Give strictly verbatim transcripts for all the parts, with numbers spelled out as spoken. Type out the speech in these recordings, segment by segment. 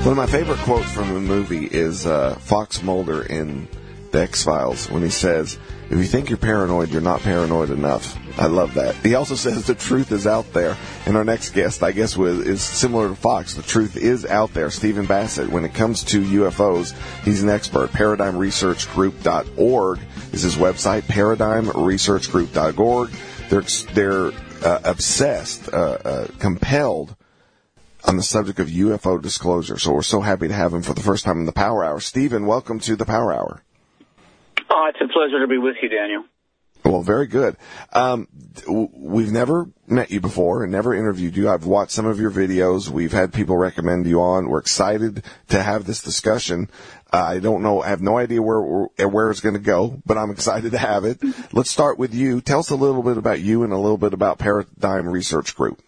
One of my favorite quotes from the movie is uh, Fox Mulder in The X-Files when he says, if you think you're paranoid, you're not paranoid enough. I love that. He also says the truth is out there. And our next guest, I guess, is similar to Fox. The truth is out there. Stephen Bassett, when it comes to U F Os, he's an expert. paradigm research group dot org is his website, paradigm research group dot org. They're, they're uh, obsessed, uh, uh, compelled on the subject of U F O disclosure. So we're so happy to have him for the first time in the Power Hour. Stephen, welcome to the Power Hour. Oh, it's a pleasure to be with you, Daniel. Well, very good. Um, we've never met you before and never interviewed you. I've watched some of your videos. We've had people recommend you on. We're excited to have this discussion. Uh, I don't know. I have no idea where where it's going to go, but I'm excited to have it. Let's start with you. Tell us a little bit about you and a little bit about Paradigm Research Group.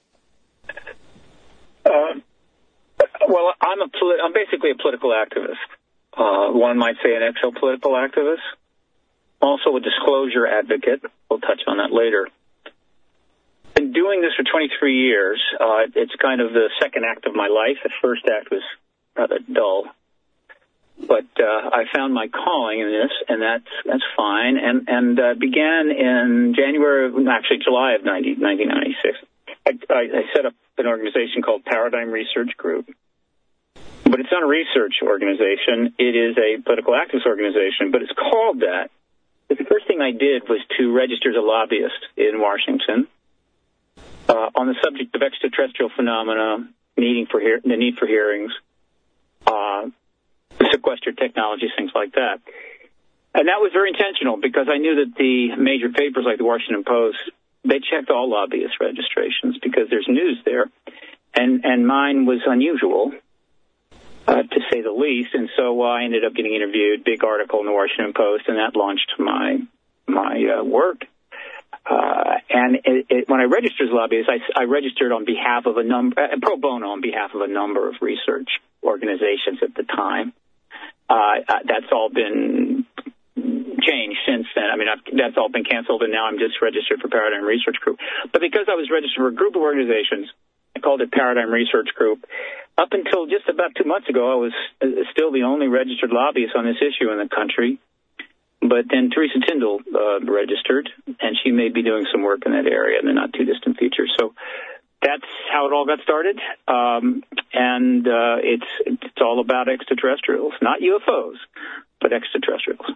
Uh, well, I'm a poli- I'm basically a political activist. Uh, one might say an exo-political activist. Also a disclosure advocate. We'll touch on that later. Been doing this for twenty-three years. Uh, it's kind of the second act of my life. The first act was rather dull. But uh, I found my calling in this, and that's that's fine. And and uh, began in January, actually July of nineteen ninety-six. I, I, I set up an organization called Paradigm Research Group. But it's not a research organization. It is a political activist organization, but it's called that. The first thing I did was to register as a lobbyist in Washington uh, on the subject of extraterrestrial phenomena, needing for hear- the need for hearings, uh, sequestered technologies, things like that. And that was very intentional because I knew that the major papers like the Washington Post, they checked all lobbyist registrations because there's news there. And, and mine was unusual. Uh, to say the least, and so uh, I ended up getting interviewed, big article in the Washington Post, and that launched my my uh, work. Uh, and it, it, when I registered as a lobbyist, I, I registered on behalf of a number, uh, pro bono on behalf of a number of research organizations at the time. Uh, uh, that's all been changed since then. I mean, I've, that's all been canceled, and now I'm just registered for Paradigm Research Group. But because I was registered for a group of organizations, I called it Paradigm Research Group. Up until just about two months ago, I was still the only registered lobbyist on this issue in the country. But then Teresa Tyndall uh, registered, and she may be doing some work in that area in the not-too-distant future. So that's how it all got started. Um, and uh, it's it's all about extraterrestrials, not U F Os, but extraterrestrials.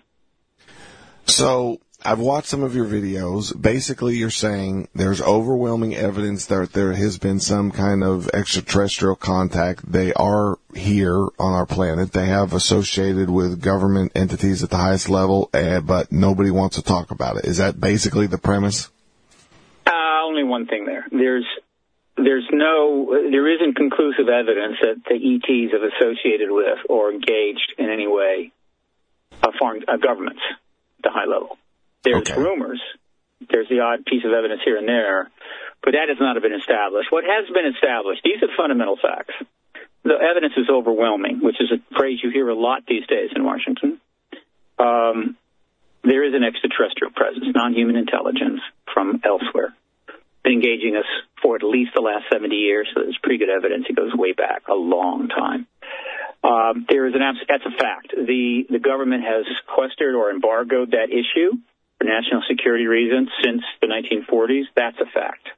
So I've watched some of your videos. Basically, you're saying there's overwhelming evidence that there has been some kind of extraterrestrial contact. They are here on our planet. They have associated with government entities at the highest level, uh, but nobody wants to talk about it. Is that basically the premise? Uh, only one thing there. There's there's no, there isn't conclusive evidence that the E Ts have associated with or engaged in any way uh, foreign uh, governments at the high level. There's okay. rumors. There's the odd piece of evidence here and there, but that has not been established. What has been established, these are fundamental facts. The evidence is overwhelming, which is a phrase you hear a lot these days in Washington. Um, there is an extraterrestrial presence, non-human intelligence from elsewhere, been engaging us for at least the last seventy years, so there's pretty good evidence. It goes way back, a long time. Um, there is an abs- that's a fact. The the government has sequestered or embargoed that issue for national security reasons since the nineteen forties. That's a fact.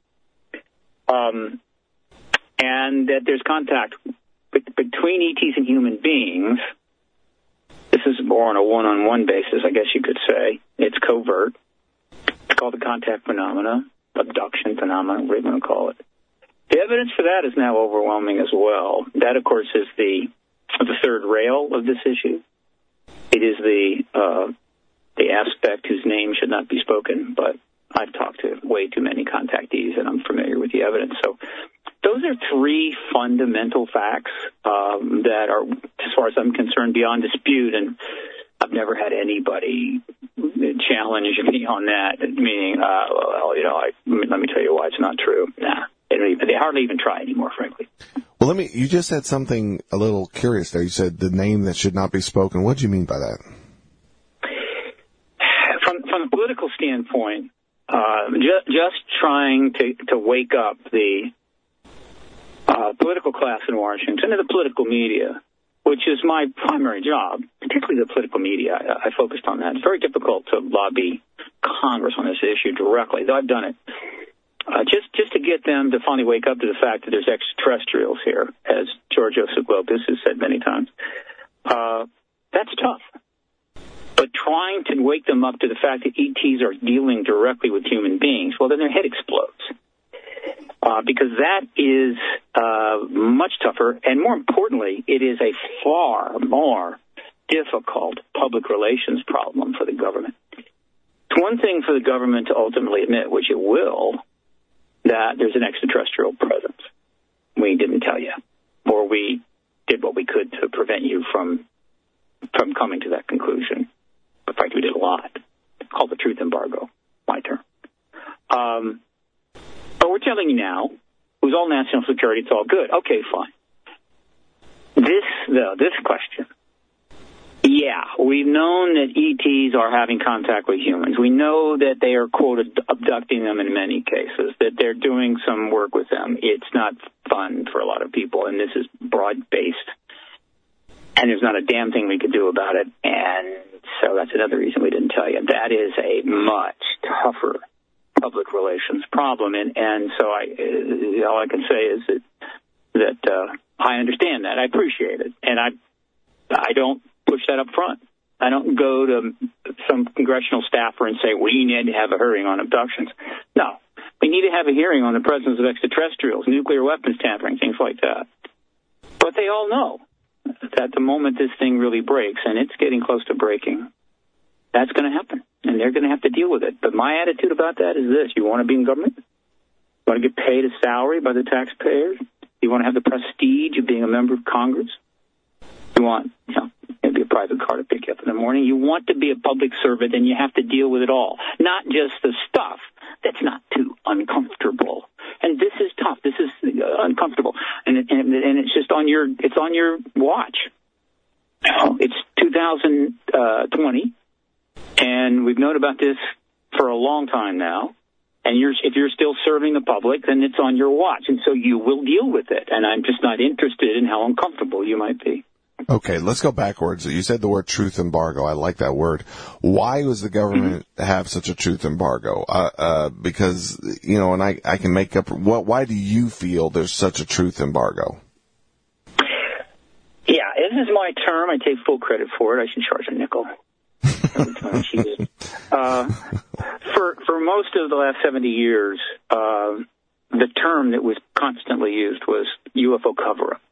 Um, and that there's contact be- between E Ts and human beings. This is more on a one-on-one basis, I guess you could say. It's covert. It's called the contact phenomena, abduction phenomena, whatever you want to call it. The evidence for that is now overwhelming as well. That, of course, is the the third rail of this issue. It is the uh, the aspect whose name should not be spoken, but I've talked to way too many contactees, and I'm familiar with the evidence. So those are three fundamental facts um, that are, as far as I'm concerned, beyond dispute, and I've never had anybody challenge me on that, meaning, uh, well, you know, I, let me tell you why it's not true. Nah, they, don't even, they hardly even try anymore, frankly. Well, let me, you just said something a little curious there. You said the name that should not be spoken. What do you mean by that? From, from a political standpoint, uh, just, just trying to, to wake up the uh, political class in Washington and the political media, which is my primary job, particularly the political media. I, I focused on that. It's very difficult to lobby Congress on this issue directly, though I've done it. Uh, just just to get them to finally wake up to the fact that there's extraterrestrials here, as George Joseph Lopez has said many times. Uh, that's tough. But trying to wake them up to the fact that E Ts are dealing directly with human beings, well, then their head explodes. Uh, because that is uh, much tougher, and more importantly, it is a far more difficult public relations problem for the government. It's one thing for the government to ultimately admit, which it will, that there's an extraterrestrial presence. We didn't tell you, or we did what we could to prevent you from from coming to that conclusion. In fact, we did a lot. It's called the truth embargo, my term. Um, but we're telling you now, it was all national security, it's all good. Okay, fine. This, though, this question, yeah, we've known that E Ts are having contact with humans. We know that they are, quote, abducting them in many cases, that they're doing some work with them. It's not fun for a lot of people, and this is broad-based. And there's not a damn thing we could do about it. And so that's another reason we didn't tell you. That is a much tougher public relations problem. And, and so I, uh, all I can say is that, that uh, I understand that. I appreciate it. And I, I don't push that up front. I don't go to some congressional staffer and say, we need to have a hearing on abductions. No. We need to have a hearing on the presence of extraterrestrials, nuclear weapons tampering, things like that. But they all know that the moment this thing really breaks, and it's getting close to breaking, that's going to happen, and they're going to have to deal with it. But my attitude about that is this. You want to be in government? You want to get paid a salary by the taxpayers? You want to have the prestige of being a member of Congress? You want, you know, maybe a private car to pick you up in the morning. You want to be a public servant, and you have to deal with it all, not just the stuff that's not too uncomfortable. And this is tough. This is uh, uncomfortable, and, it, and and it's just on your it's on your watch. It's two thousand twenty, and we've known about this for a long time now. And you're if you're still serving the public, then it's on your watch, and so you will deal with it. And I'm just not interested in how uncomfortable you might be. Okay, let's go backwards. You said the word truth embargo. I like that word. Why does the government mm-hmm. have such a truth embargo? Uh, uh, because, you know, and I, I can make up, what, why do you feel there's such a truth embargo? Yeah, this is my term. I take full credit for it. I should charge a nickel every time she did. Uh, for, for most of the last seventy years, uh, the term that was constantly used was U F O cover-up.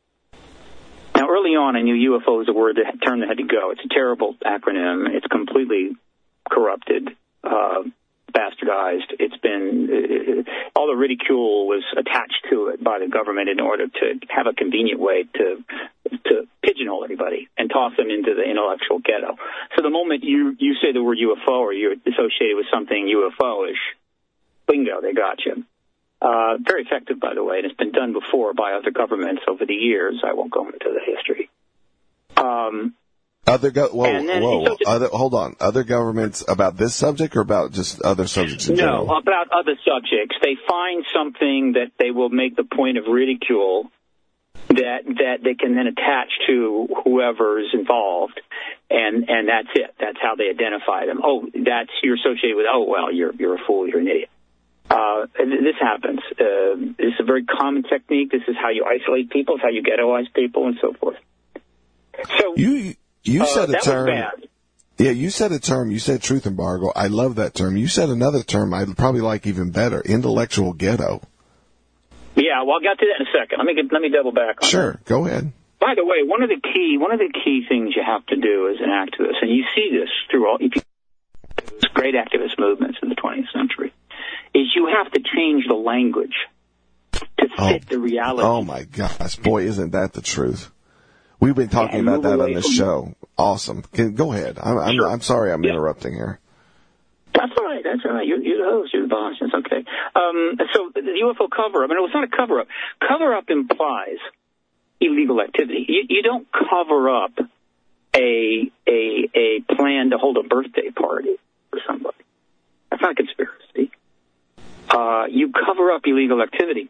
Now, early on, I knew U F O was a word, that term that had to go. It's a terrible acronym. It's completely corrupted, uh, bastardized. It's been, uh, all the ridicule was attached to it by the government in order to have a convenient way to to pigeonhole everybody and toss them into the intellectual ghetto. So the moment you, you say the word U F O or you're associated with something U F O-ish, bingo, they got you. Uh, very effective, by the way, and it's been done before by other governments over the years. I won't go into the history. Um, other go- whoa, then, whoa, so just, other, hold on. Other governments about this subject or about just other subjects in no, general? No, about other subjects. They find something that they will make the point of ridicule that that they can then attach to whoever is involved, and and that's it. That's how they identify them. Oh, that's you're associated with. Oh, well, you're you're a fool. You're an idiot. Uh, this happens. Uh, this is a very common technique. This is how you isolate people. It's how you ghettoize people, and so forth. So you you said uh, a term. That was bad. Yeah, you said a term. You said truth embargo. I love that term. You said another term I'd probably like even better: intellectual ghetto. Yeah, well, I'll get to that in a second. Let me get, let me double back on Sure, that. Go ahead. By the way, one of the key one of the key things you have to do as an activist, and you see this through all if you, great activist movements in the twentieth century, is you have to change the language to fit oh, the reality. Oh, my gosh. Boy, isn't that the truth. We've been talking about that on this show. Awesome. Can, go ahead. I'm, I'm, sure. I'm sorry I'm yeah. interrupting here. That's all right. That's all right. You're, you're the host. You're the boss. It's okay. Um, so the U F O cover-up, I mean, it was not a cover-up. Cover-up implies illegal activity. You, you don't cover up a, a, a plan to hold a birthday party for somebody. That's not a conspiracy. Uh, you cover up illegal activity.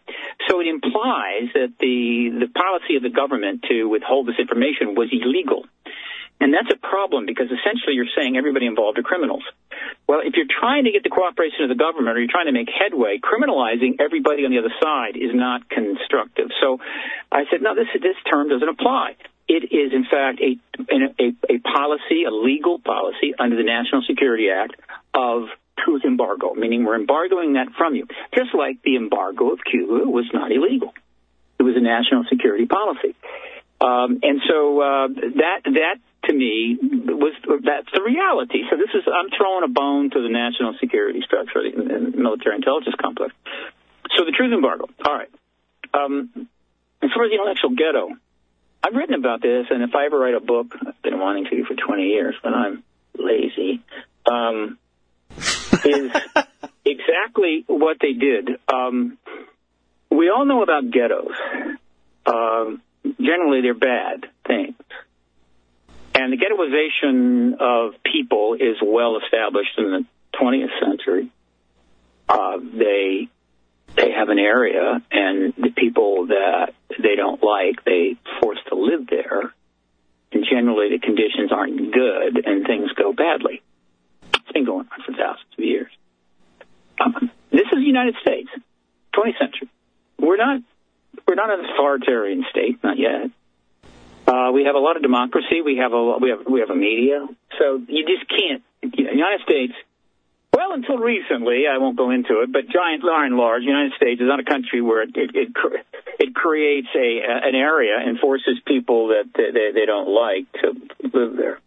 so it implies that the, the policy of the government to withhold this information was illegal. And that's a problem because essentially you're saying everybody involved are criminals. Well, if you're trying to get the cooperation of the government or you're trying to make headway, criminalizing everybody on the other side is not constructive. So I said, no, this this term doesn't apply. It is, in fact, a, a, a policy, a legal policy under the National Security Act of truth embargo, meaning we're embargoing that from you. Just like the embargo of Cuba was not illegal. It was a national security policy. Um, and so uh, that that to me was that's the reality. So this is I'm throwing a bone to the national security structure and military intelligence complex. So the truth embargo. All right. Um, as far as the intellectual ghetto, I've written about this, and if I ever write a book, I've been wanting to for twenty years, but I'm lazy. Um, is exactly what they did. Um, we all know about ghettos. Um, generally, they're bad things. And the ghettoization of people is well established in the twentieth century. Uh, they they have an area, and the people that they don't like, they force to live there. And generally, the conditions aren't good, and things go badly. It's been going on for thousands of years. Um, this is the United States, twentieth century. We're not we're not an authoritarian state, not yet. Uh, we have a lot of democracy. We have a we have we have a media. So you just can't. You know, United States. Well, until recently, I won't go into it, but giant, by and large, the United States is not a country where it it, it, it creates a an area and forces people that they, they don't like to live there.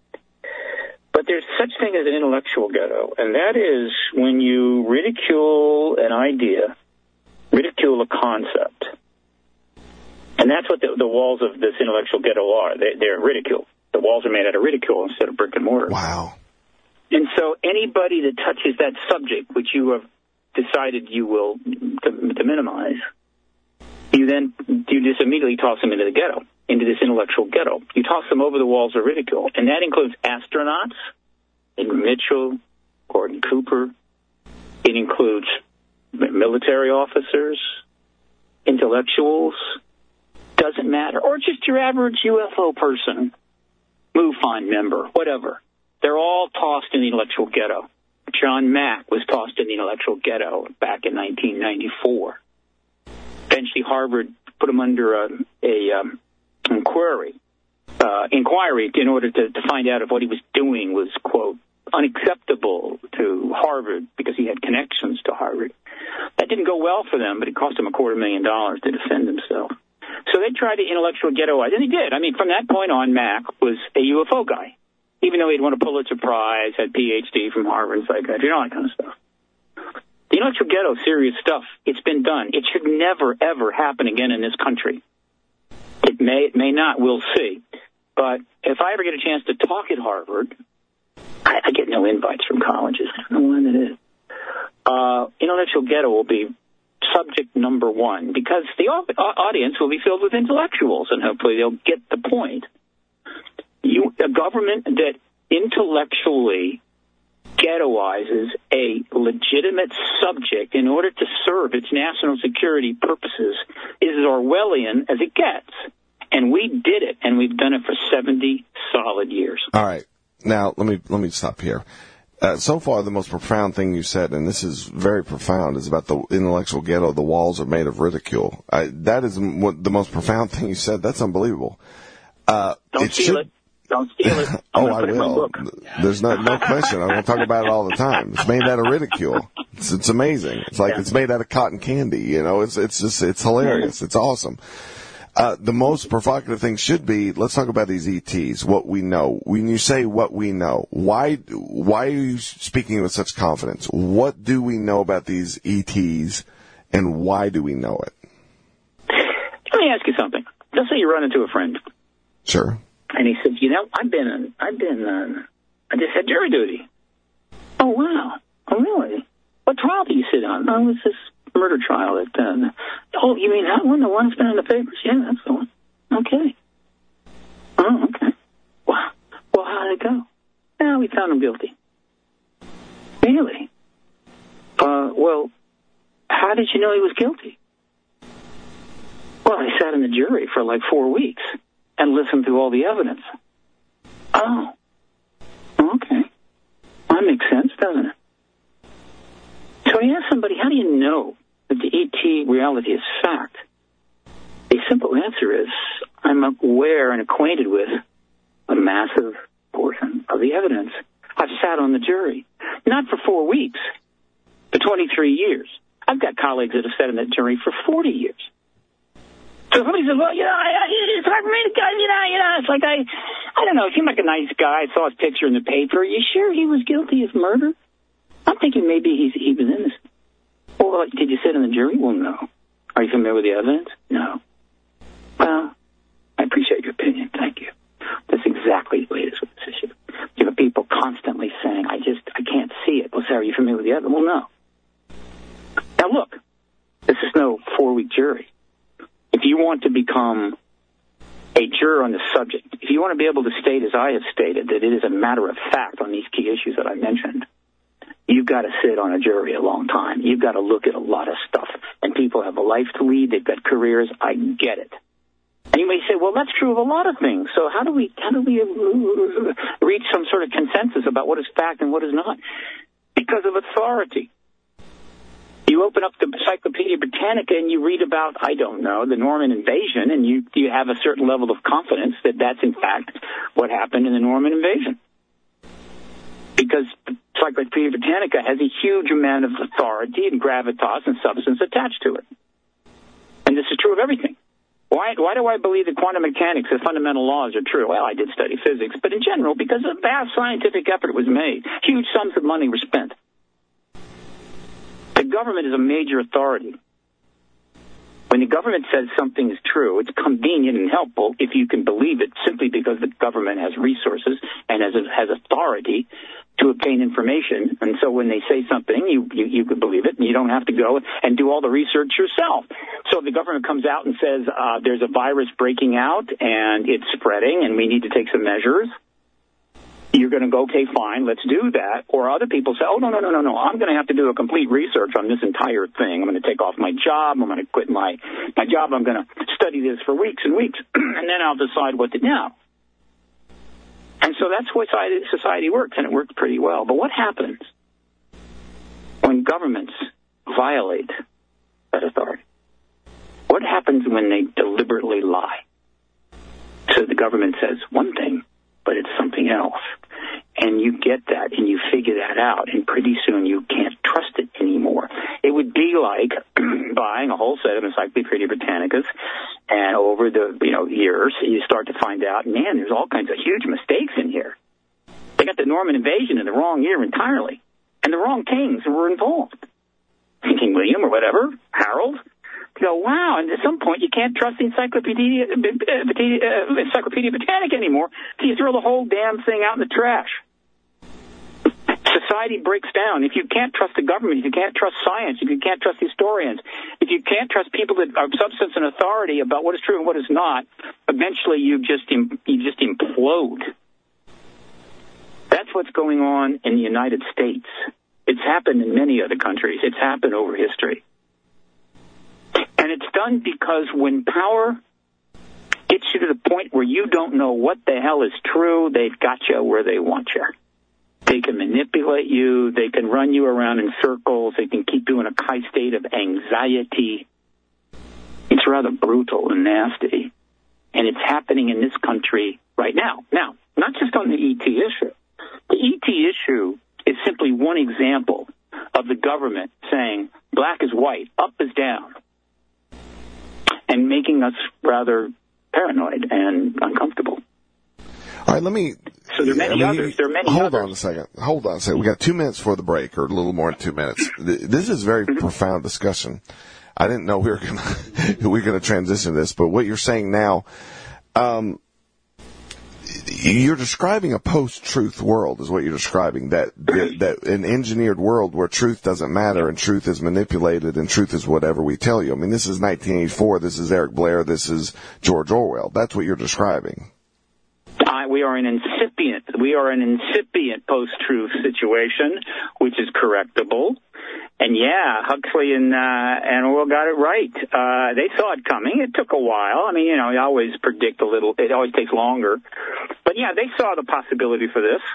But there's such thing as an intellectual ghetto, and that is when you ridicule an idea, ridicule a concept. And that's what the, the walls of this intellectual ghetto are. They, they're ridicule. The walls are made out of ridicule instead of brick and mortar. Wow. And so anybody that touches that subject, which you have decided you will to, to minimize, you then you just immediately toss them into the ghetto, into this intellectual ghetto. You toss them over the walls of ridicule. And that includes astronauts, Ingram Mitchell, Gordon Cooper. It includes military officers, intellectuals, doesn't matter, or just your average U F O person, MUFON member, whatever. They're all tossed in the intellectual ghetto. John Mack was tossed in the intellectual ghetto back in nineteen ninety-four. Eventually, Harvard put him under a, a um, inquiry, uh, inquiry in order to, to find out if what he was doing was, quote, unacceptable to Harvard because he had connections to Harvard. That didn't go well for them, but it cost him a quarter million dollars to defend himself. So they tried to intellectual ghettoize, and he did. I mean, from that point on, Mack was a U F O guy, even though he'd won a Pulitzer Prize, had P H D from Harvard, psychiatry, and all that kind of stuff. The intellectual ghetto, serious stuff. It's been done. It should never, ever happen again in this country. It may, it may not. We'll see. But if I ever get a chance to talk at Harvard, I, I get no invites from colleges. I don't know when it is. Uh, intellectual ghetto will be subject number one because the audience will be filled with intellectuals, and hopefully they'll get the point. You, a government that intellectually ghettoizes a legitimate subject in order to serve its national security purposes is as Orwellian as it gets. And we did it, and we've done it for seventy solid years. All right. Now, let me let me stop here. Uh, so far, the most profound thing you said, and this is very profound, is about the intellectual ghetto. The walls are made of ridicule. I, that is what the most profound thing you said. That's unbelievable. Uh, Don't it steal should... it. Don't steal it. oh, I will. There's no no question. I'm going to talk about it all the time. It's made out of ridicule. It's, it's amazing. It's like yeah. It's made out of cotton candy. You know, it's it's just it's hilarious. It's awesome. Uh, the most provocative thing should be, let's talk about these E Ts, what we know. When you say what we know, why why are you speaking with such confidence? What do we know about these E Ts, and why do we know it? Let me ask you something. Let's say you run into a friend. Sure. And he says, you know, I've been, on, I've been, on, I just had jury duty. Oh, wow. Oh, really? What trial did you sit on? Oh, it was this murder trial at, uh, oh, you mean that one? The one that's been in the papers? Yeah, that's the one. Okay. Oh, okay. Wow. Well, how did it go? Well, we found him guilty. Really? Uh, well, how did you know he was guilty? Well, I sat in the jury for like four weeks and listened to all the evidence. Oh, okay. Well, that makes sense, doesn't it? So I asked somebody, how do you know that the E T reality is fact? The simple answer is, I'm aware and acquainted with a massive portion of the evidence. I've sat on the jury, not for four weeks, for twenty-three years. I've got colleagues that have sat in that jury for forty years. So somebody says, well, you know, I, I, it's hard for me to, you know, you know, it's like I, I don't know, he seemed like a nice guy. I saw his picture in the paper. Are you sure he was guilty of murder? I'm thinking maybe he's, he was innocent. Well, did you sit in the jury? Well, no. Are you familiar with the evidence? No. Well, I appreciate your opinion. Thank you. That's exactly the way it is with this issue. You have people constantly saying, I just, I can't see it. Well, sir, are you familiar with the evidence? Well, no. Now, look, this is no four-week jury. If you want to become a juror on the subject, if you want to be able to state, as I have stated, that it is a matter of fact on these key issues that I mentioned, you've got to sit on a jury a long time. You've got to look at a lot of stuff. And people have a life to lead. They've got careers. I get it. And you may say, well, that's true of a lot of things. So how do we how do we reach some sort of consensus about what is fact and what is not? Because of authority. You open up the Encyclopedia Britannica and you read about, I don't know, the Norman invasion, and you, you have a certain level of confidence that that's, in fact, what happened in the Norman invasion. Because the Encyclopedia Britannica has a huge amount of authority and gravitas and substance attached to it. And this is true of everything. Why, why do I believe that quantum mechanics, the fundamental laws, are true? Well, I did study physics, but in general, because a vast scientific effort was made, huge sums of money were spent. The government is a major authority. When the government says something is true, it's convenient and helpful if you can believe it, simply because the government has resources and has, has authority to obtain information. And so when they say something, you, you, you can believe it, and you don't have to go and do all the research yourself. So if the government comes out and says uh, there's a virus breaking out and it's spreading and we need to take some measures, you're going to go, okay, fine, let's do that. Or other people say, oh, no, no, no, no, no, I'm going to have to do a complete research on this entire thing. I'm going to take off my job. I'm going to quit my, my job. I'm going to study this for weeks and weeks, and then I'll decide what to do. And so that's why society, society works, and it works pretty well. But what happens when governments violate that authority? What happens when they deliberately lie? So the government says one thing, but it's something else. And you get that, and you figure that out, and pretty soon you can't trust it anymore. It would be like buying a whole set of Encyclopedia Britannicas, and over the you know years, you start to find out, man, there's all kinds of huge mistakes in here. They got the Norman invasion in the wrong year entirely, and the wrong kings were involved. King William or whatever, Harold. You go, wow, and at some point you can't trust the Encyclopedia, uh, Encyclopedia Britannica anymore, so you throw the whole damn thing out in the trash. Society breaks down. If you can't trust the government, if you can't trust science, if you can't trust historians, if you can't trust people that are substance and authority about what is true and what is not, eventually you just you just implode. That's what's going on in the United States. It's happened in many other countries. It's happened over history. And it's done because when power gets you to the point where you don't know what the hell is true, they've got you where they want you. They can manipulate you. They can run you around in circles. They can keep you in a high state of anxiety. It's rather brutal and nasty. And it's happening in this country right now. Now, not just on the E T issue. The E T issue is simply one example of the government saying black is white, up is down, and making us rather paranoid and uncomfortable. All right, let me... So there are many I mean, others. There are many hold others. on a second. Hold on a second. We got two minutes for the break, or a little more than two minutes. This is a very mm-hmm. profound discussion. I didn't know we were going to we were going to transition this, but what you're saying now, um, you're describing a post-truth world, is what you're describing. That that an engineered world where truth doesn't matter and truth is manipulated and truth is whatever we tell you. I mean, this is nineteen eighty-four. This is Eric Blair. This is George Orwell. That's what you're describing. Uh, we are an incipient, we are an incipient post-truth situation, which is correctable. And yeah, Huxley and uh, and Orwell got it right. Uh, they saw it coming. It took a while. I mean, you know, you always predict a little. It always takes longer. But yeah, they saw the possibility for this.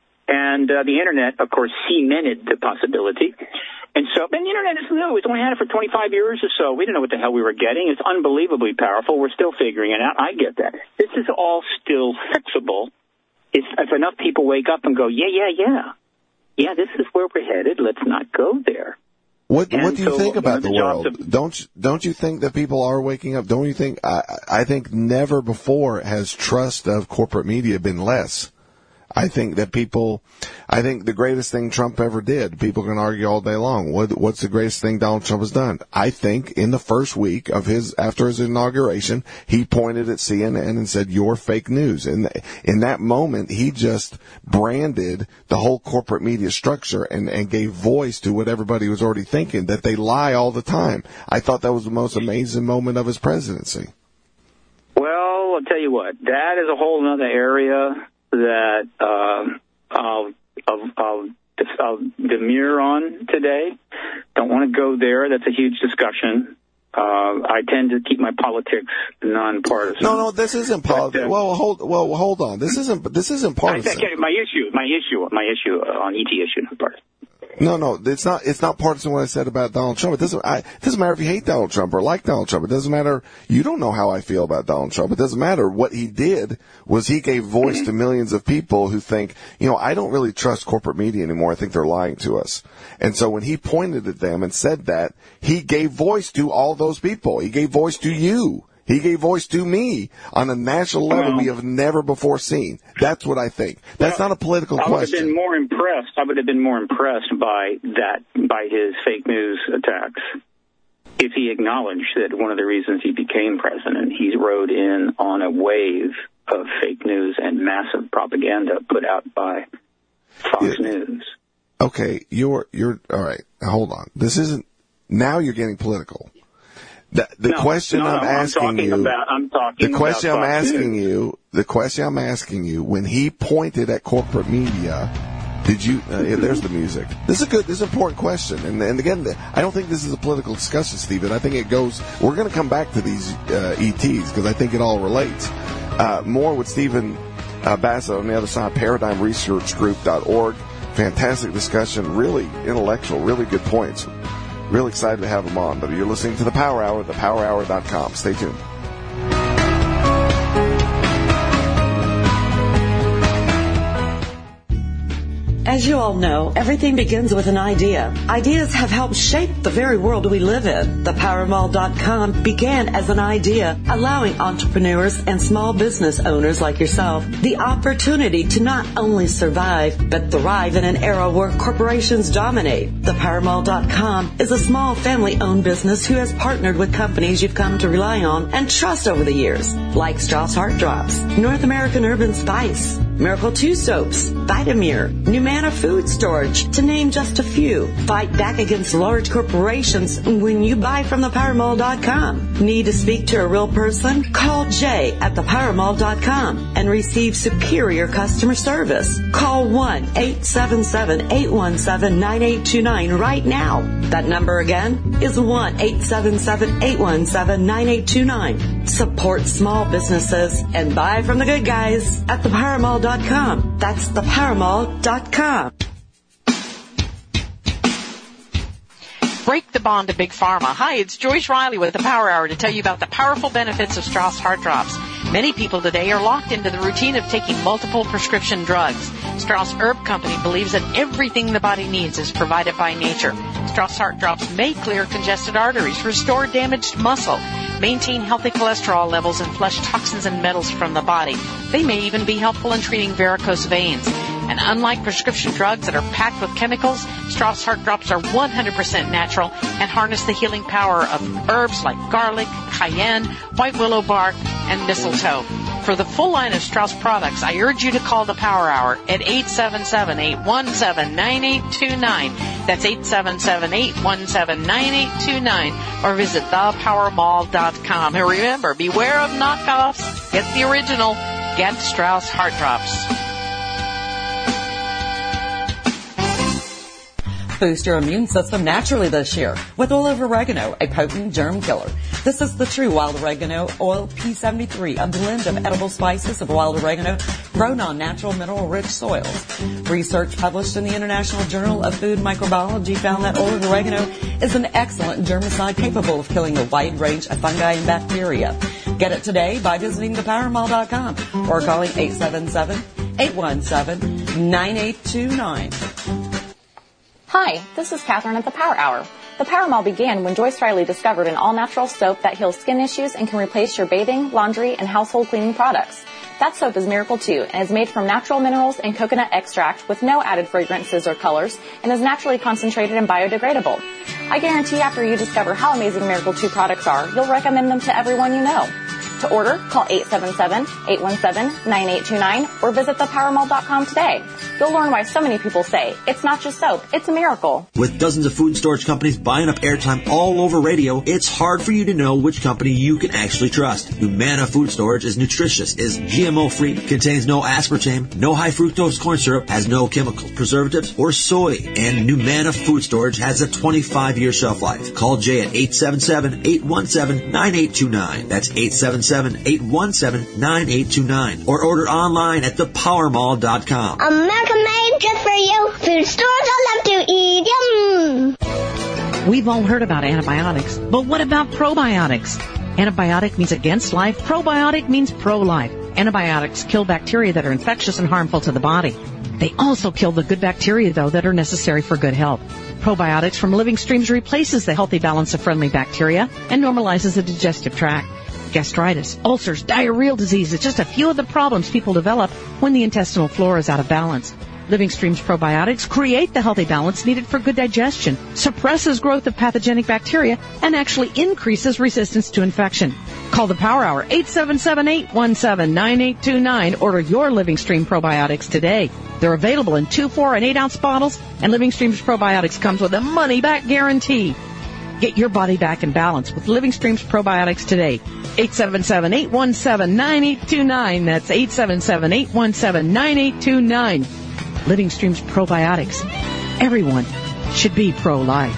And uh, the Internet, of course, cemented the possibility. And so, and the Internet is new. It's only had it for twenty-five years or so. We didn't know what the hell we were getting. It's unbelievably powerful. We're still figuring it out. I get that. This is all still fixable if, if enough people wake up and go, yeah, yeah, yeah. Yeah, this is where we're headed. Let's not go there. What and What do you so, think about you know, the world? of, don't you, Don't you think that people are waking up? Don't you think? I, I think never before has trust of corporate media been less. I think that people, I think the greatest thing Trump ever did, people can argue all day long, what, what's the greatest thing Donald Trump has done? I think in the first week of his, after his inauguration, he pointed at C N N and said, you're fake news. And in that moment, he just branded the whole corporate media structure and, and gave voice to what everybody was already thinking, that they lie all the time. I thought that was the most amazing moment of his presidency. Well, I'll tell you what, that is a whole other area that uh, I'll, I'll, I'll, I'll demur on today. Don't want to go there. That's a huge discussion. Uh, I tend to keep my politics nonpartisan. No, no, this isn't politics. Uh, well, hold, well, hold on. This isn't. This isn't partisan. I, I, my issue, my issue, my issue uh, on E T issue, not partisan. No, no, it's not. It's not partisan what I said about Donald Trump. It doesn't. I, it doesn't matter if you hate Donald Trump or like Donald Trump. It doesn't matter. You don't know how I feel about Donald Trump. It doesn't matter. What he did was he gave voice to millions of people who think, you know, I don't really trust corporate media anymore. I think they're lying to us. And so when he pointed at them and said that, he gave voice to all those people. He gave voice to you. He gave voice to me on a national level well, we have never before seen. That's what I think. That's well, not a political I question. I would have been more impressed. I would have been more impressed by that, by his fake news attacks, if he acknowledged that one of the reasons he became president, he rode in on a wave of fake news and massive propaganda put out by Fox yeah. News. Okay, you're you're all right. Hold on. This isn't. Now you're getting political. The, the no, question no, I'm no, asking I'm you, about, I'm talking the question about I'm asking News. you, the question I'm asking you, when he pointed at corporate media, did you? Uh, yeah, there's the music. This is a good, this is an important question, and and again, I don't think this is a political discussion, Stephen. I think it goes. We're going to come back to these uh, E Ts because I think it all relates. Uh, more with Stephen uh, Bassett on the other side. Paradigm Research Group dot org. Fantastic discussion, really intellectual, really good points. Real excited to have him on. But you're listening to The Power Hour, the power hour dot com. Stay tuned. As you all know, everything begins with an idea. Ideas have helped shape the very world we live in. The power mall dot com began as an idea, allowing entrepreneurs and small business owners like yourself the opportunity to not only survive, but thrive in an era where corporations dominate. The power mall dot com is a small family-owned business who has partnered with companies you've come to rely on and trust over the years, like Strauss Heart Drops, North American Urban Spice, Miracle two Soaps, Vitamir, Numana Food Storage, to name just a few. Fight back against large corporations when you buy from the power mall dot com. Need to speak to a real person? Call Jay at the power mall dot com and receive superior customer service. Call one eight seven seven, eight one seven, nine eight two nine right now. That number again is one eight seven seven, eight one seven, nine eight two nine. Support small businesses and buy from the good guys at the power mall dot com. That's the power mall dot com. Break the bond to Big Pharma. Hi, it's Joyce Riley with the Power Hour to tell you about the powerful benefits of Strauss Heart Drops. Many people today are locked into the routine of taking multiple prescription drugs. Strauss Herb Company believes that everything the body needs is provided by nature. Strauss Heart Drops may clear congested arteries, restore damaged muscle, maintain healthy cholesterol levels, and flush toxins and metals from the body. They may even be helpful in treating varicose veins. And unlike prescription drugs that are packed with chemicals, Strauss Heart Drops are one hundred percent natural and harness the healing power of herbs like garlic, cayenne, white willow bark, and mistletoe. For the full line of Strauss products, I urge you to call the Power Hour at eight seven seven, eight one seven, nine eight two nine. That's eight seven seven, eight one seven, nine eight two nine. Or visit the power mall dot com. And remember, beware of knockoffs. Get the original. Get Strauss Heart Drops. Boost your immune system naturally this year with oil of oregano, a potent germ killer. This is the true wild oregano oil P seventy-three, a blend of edible spices of wild oregano grown on natural mineral-rich soils. Research published in the International Journal of Food Microbiology found that oil of oregano is an excellent germicide capable of killing a wide range of fungi and bacteria. Get it today by visiting the power mall dot com or calling eight seven seven, eight one seven, nine eight two nine. Hi, this is Catherine at the Power Hour. The Power Mall began when Joyce Riley discovered an all-natural soap that heals skin issues and can replace your bathing, laundry, and household cleaning products. That soap is Miracle two and is made from natural minerals and coconut extract with no added fragrances or colors and is naturally concentrated and biodegradable. I guarantee after you discover how amazing Miracle two products are, you'll recommend them to everyone you know. To order, call eight seven seven, eight one seven, nine eight two nine or visit the power mall dot com today. You'll learn why so many people say, it's not just soap, it's a miracle. With dozens of food and storage companies buying up airtime all over radio, it's hard for you to know which company you can actually trust. Humana Food Storage is nutritious, is G M O-free, contains no aspartame, no high fructose corn syrup, has no chemicals, preservatives, or soy. And Humana Food Storage has a twenty-five year shelf life. Call Jay at eight seven seven, eight one seven, nine eight two nine. That's eight seven seven, eight one seven, nine eight two nine. Or order online at the power mall dot com. America made just for you. Food stores I love to eat. Yum. We've all heard about antibiotics, but what about probiotics? Antibiotic means against life. Probiotic means pro-life. Antibiotics kill bacteria that are infectious and harmful to the body. They also kill the good bacteria, though, that are necessary for good health. Probiotics from Living Streams replaces the healthy balance of friendly bacteria and normalizes the digestive tract. Gastritis, ulcers, diarrheal disease is just a few of the problems people develop when the intestinal flora is out of balance. Living Streams probiotics create the healthy balance needed for good digestion, suppresses growth of pathogenic bacteria, and actually increases resistance to infection. Call the Power Hour, eight seven seven, eight one seven, nine eight two nine. Order your Living Stream probiotics today. They're available in two, four, and eight ounce bottles, and Living Streams probiotics comes with a money-back guarantee. Get your body back in balance with Living Streams probiotics today. eight seven seven, eight one seven, nine eight two nine. That's eight seven seven, eight one seven, nine eight two nine. Living Streams probiotics. Everyone should be pro-life.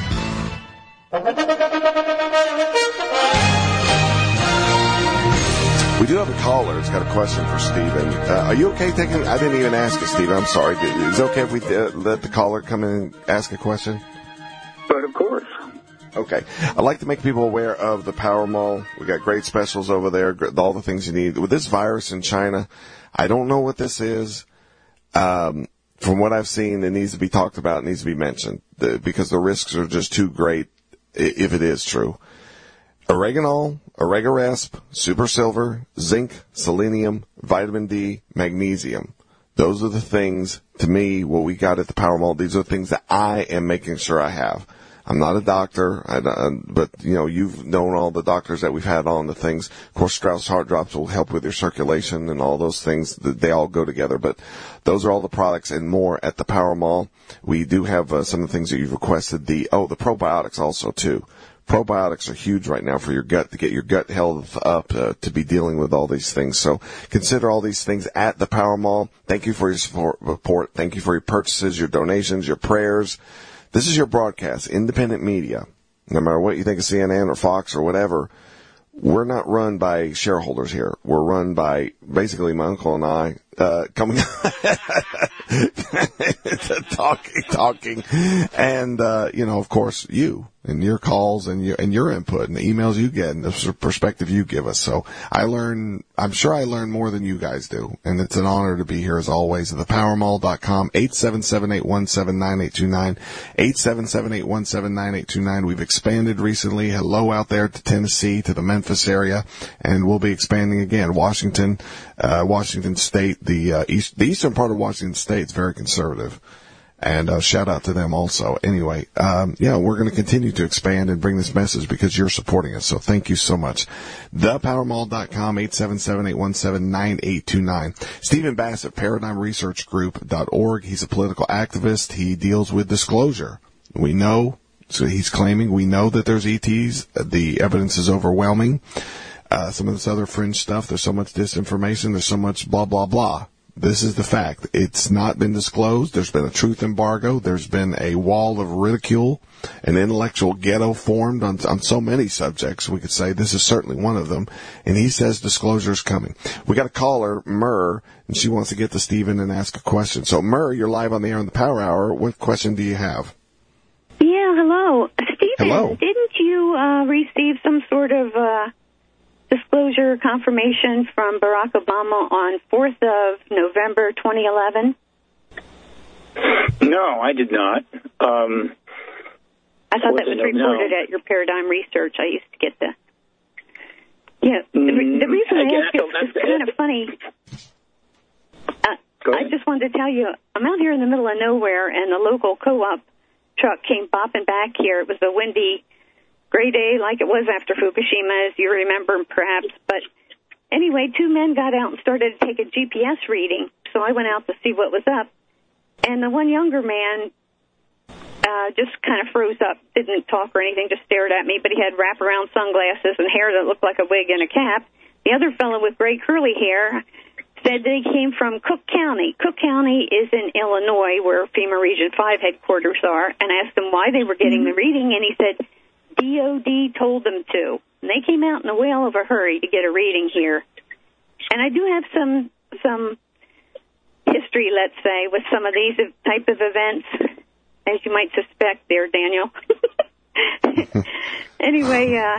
We do have a caller who's got a question for Stephen. Uh, are you okay taking... I didn't even ask you, Stephen. I'm sorry. Is it okay if we uh, let the caller come in and ask a question? But of course. Okay. I'd like to make people aware of the Power Mall. We got great specials over there, all the things you need. With this virus in China, I don't know what this is. Um, from what I've seen, it needs to be talked about, it needs to be mentioned, the, because the risks are just too great if it is true. Oregano, Oregaresp, Super Silver, zinc, selenium, vitamin D, magnesium. Those are the things, to me, what we got at the Power Mall. These are the things that I am making sure I have. I'm not a doctor, I, uh, but, you know, you've known all the doctors that we've had on the things. Of course, Strauss Heart Drops will help with your circulation and all those things. They all go together, but those are all the products and more at the Power Mall. We do have uh, some of the things that you've requested. The, oh, the probiotics also, too. Probiotics are huge right now for your gut, to get your gut health up, uh, to be dealing with all these things. So consider all these things at the Power Mall. Thank you for your support. Thank you for your purchases, your donations, your prayers. This is your broadcast, independent media. No matter what you think of C N N or Fox or whatever, we're not run by shareholders here. We're run by basically my uncle and I, uh, coming, talking, talking, and, uh, you know, of course, you and your calls and your, and your input and the emails you get and the perspective you give us. So I learn, I'm sure I learn more than you guys do. And it's an honor to be here as always at the power mall dot com, eight seven seven, eight one seven, nine eight two nine, eight seven seven, eight one seven, nine eight two nine. We've expanded recently. Hello out there to Tennessee, to the Memphis area, and we'll be expanding again. Washington, uh, Washington State, the, uh, east, the eastern part of Washington State is very conservative. And uh, shout out to them also. Anyway, um, yeah, we're going to continue to expand and bring this message because you're supporting us. So thank you so much. the power mall dot com, eight seven seven, eight one seven, nine eight two nine. Stephen Bassett, paradigm research group dot org. He's a political activist. He deals with disclosure. We know, so he's claiming, we know that there's E Ts. The evidence is overwhelming. Uh, some of this other fringe stuff, there's so much disinformation, there's so much blah, blah, blah. This is the fact. It's not been disclosed. There's been a truth embargo. There's been a wall of ridicule, an intellectual ghetto formed on, on so many subjects. We could say this is certainly one of them. And he says disclosure is coming. We got a caller, Myrrh, and she wants to get to Stephen and ask a question. So, Myrrh, you're live on the air on the Power Hour. What question do you have? Yeah, hello. Stephen, hello. Didn't you uh, receive some sort of uh, disclosure confirmation from Barack Obama on fourth of November, twenty eleven? No, I did not. Um, I thought that was reported no. at your Paradigm Research. I used to get the... Yeah, the, re- the reason I, I ask is it's kind of funny. Uh, I just wanted to tell you, I'm out here in the middle of nowhere, and the local co-op truck came bopping back here. It was a windy, gray day like it was after Fukushima, as you remember, perhaps. But anyway, two men got out and started to take a G P S reading, so I went out to see what was up. And the one younger man uh, just kind of froze up, didn't talk or anything, just stared at me, but he had wraparound sunglasses and hair that looked like a wig and a cap. The other fellow with gray curly hair said they came from Cook County. Cook County is in Illinois, where FEMA Region five headquarters are, and I asked him why they were getting the reading, and he said D O D told them to. And they came out in a whale of a hurry to get a reading here. And I do have some some history, let's say, with some of these type of events, as you might suspect there, Daniel. Anyway, uh,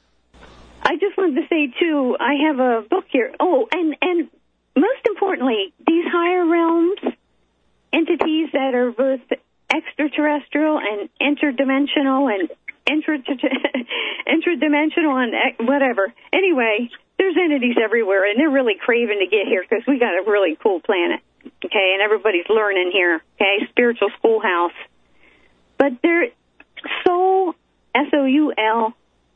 I just wanted to say, too, I have a book here. Oh, and, and most importantly, these higher realms, entities that are both extraterrestrial and interdimensional and intra- interdimensional and whatever. Anyway, there's entities everywhere, and they're really craving to get here because we got a really cool planet, okay, and everybody's learning here, okay, spiritual schoolhouse. But their soul, S O U L,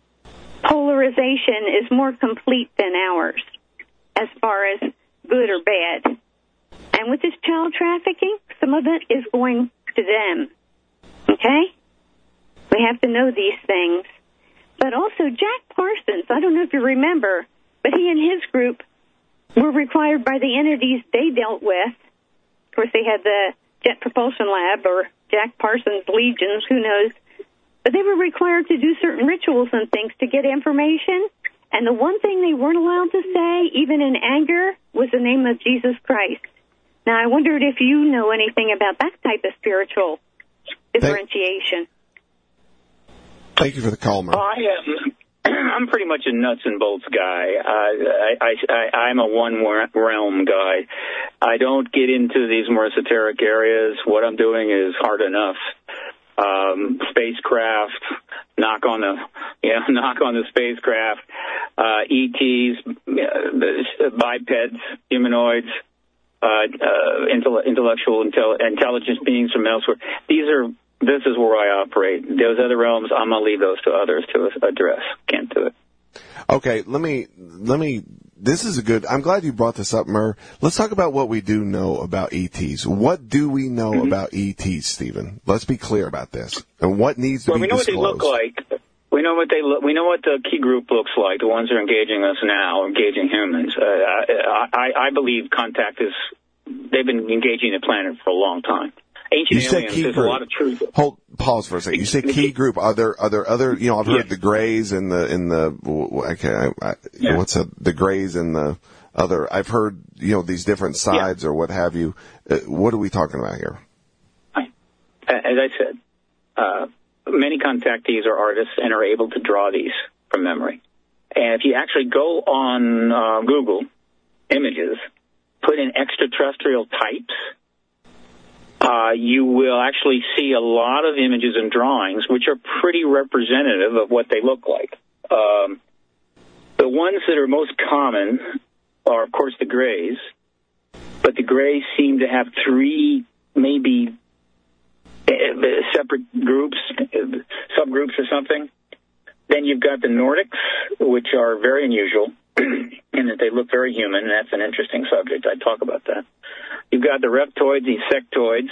polarization is more complete than ours as far as good or bad. And with this child trafficking, some of it is going to them, okay? We have to know these things. But also Jack Parsons, I don't know if you remember, but he and his group were required by the entities they dealt with. Of course, they had the Jet Propulsion Lab or Jack Parsons Legions, who knows. But they were required to do certain rituals and things to get information. And the one thing they weren't allowed to say, even in anger, was the name of Jesus Christ. Now, I wondered if you know anything about that type of spiritual differentiation. Thank you for the call, Mark. Oh, I am. I'm pretty much a nuts and bolts guy. Uh, I, I, I, I'm a one realm guy. I don't get into these more esoteric areas. What I'm doing is hard enough. Um, spacecraft, knock on the, you know, knock on the spacecraft, uh, E Ts, uh, bipeds, humanoids, uh, uh, intellectual, intel- intelligence beings from elsewhere. These are, this is where I operate. Those other realms, I'm going to leave those to others to address. Can't do it. Okay, let me, let me, this is a good, I'm glad you brought this up, Murr. Let's talk about what we do know about E Ts. What do we know mm-hmm. about E Ts, Stephen? Let's be clear about this. And what needs to well, be we know disclosed. What they look like. We know what they look, we know what the key group looks like, the ones that are engaging us now, engaging humans. Uh, I, I, I believe contact is, they've been engaging the planet for a long time. Ancient you said aliens, key there's group. a lot of truth. Hold, pause for a second. You say key group. Are there, are there other, you know, I've heard yeah. the Greys and the, in the, okay, I, I, yeah. what's that, the Greys and the other, I've heard, you know, these different sides yeah. or what have you. Uh, what are we talking about here? I, as I said, uh, many contactees are artists and are able to draw these from memory. And if you actually go on uh, Google Images, put in extraterrestrial types, Uh, you will actually see a lot of images and drawings which are pretty representative of what they look like. Um, the ones that are most common are, of course, the Greys, but the Greys seem to have three, maybe separate groups, subgroups or something. Then you've got the Nordics, which are very unusual in that they look very human, and that's an interesting subject. I talk about that. You've got the reptoids, the sectoids.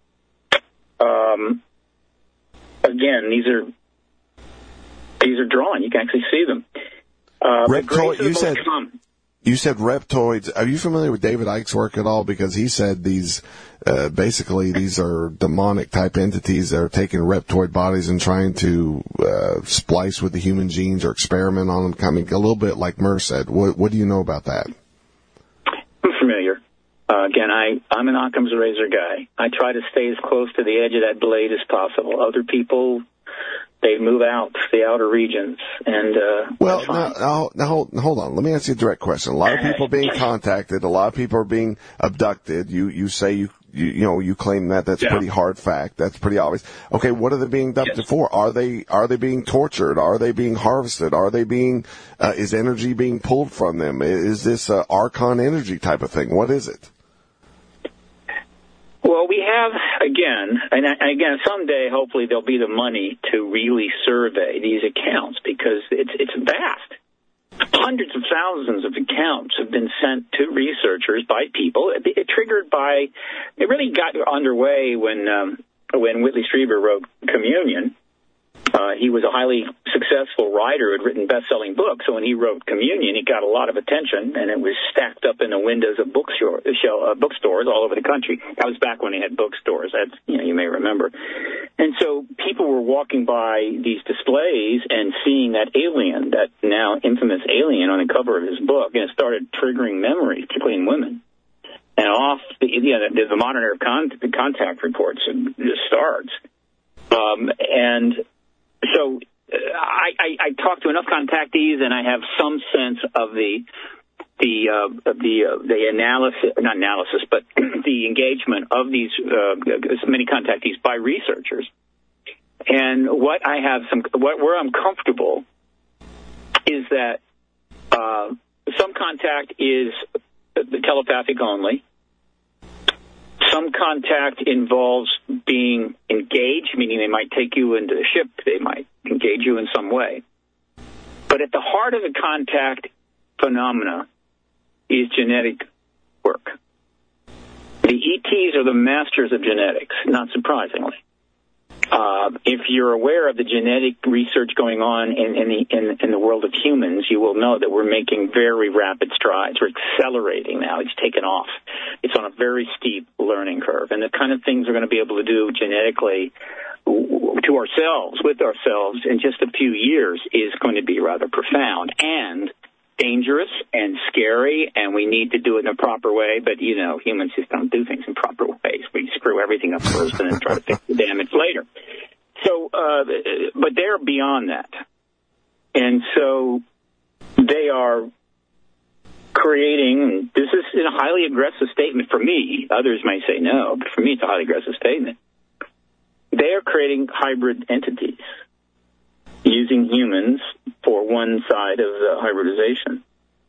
Um, again, these are these are drawn. You can actually see them. Uh, Reptoid. You said common. You said reptoids. Are you familiar with David Icke's work at all? Because he said these, uh, basically, these are demonic type entities that are taking reptoid bodies and trying to uh, splice with the human genes or experiment on them. Coming a little bit like Murr said. What, what do you know about that? I'm familiar. Uh, again, I, I'm an Occam's razor guy. I try to stay as close to the edge of that blade as possible. Other people, they move out to the outer regions, and uh, well, now, now, now, hold, hold on. Let me ask you a direct question. A lot of people are being contacted. A lot of people are being abducted. You, you say you, you, you know, you claim that. That's yeah. pretty hard fact. That's pretty obvious. Okay, what are they being abducted yes. for? Are they, are they being tortured? Are they being harvested? Are they being, uh, is energy being pulled from them? Is this a Archon energy type of thing? What is it? Well, we have, again, and again, someday, hopefully, there'll be the money to really survey these accounts, because it's it's vast. Hundreds of thousands of accounts have been sent to researchers by people. It, it triggered by, it really got underway when um, when Whitley Strieber wrote Communion. Uh, he was a highly successful writer who had written best-selling books, so when he wrote Communion, it got a lot of attention, and it was stacked up in the windows of bookstore, uh, bookstores all over the country. That was back when they had bookstores. That's, you know, you may remember. And so people were walking by these displays and seeing that alien, that now infamous alien on the cover of his book, and it started triggering memories, particularly in women. And off, the, you know, the, the modern era of con- contact reports just starts. Um, and... So uh, I, I, I talk to enough contactees, and I have some sense of the the uh, the uh, the analysis, not analysis, but the engagement of these uh, many contactees by researchers. And what I have some, what where I'm comfortable is that uh, some contact is telepathic only. Some contact involves being engaged, meaning they might take you into the ship, they might engage you in some way. But at the heart of the contact phenomena is genetic work. The E Ts are the masters of genetics, not surprisingly. Uh, if you're aware of the genetic research going on in, in, the, in, in the world of humans, you will know that we're making very rapid strides. We're accelerating now. It's taken off. It's on a very steep learning curve. And the kind of things we're going to be able to do genetically to ourselves, with ourselves, in just a few years is going to be rather profound and dangerous and scary, and we need to do it in a proper way. But, you know, humans just don't do things in proper ways. We screw everything up first and then try to fix the damage later. So, uh, but they're beyond that. And so they are creating, this is a highly aggressive statement for me. Others may say no, but for me it's a highly aggressive statement. They are creating hybrid entities, using humans for one side of the hybridization.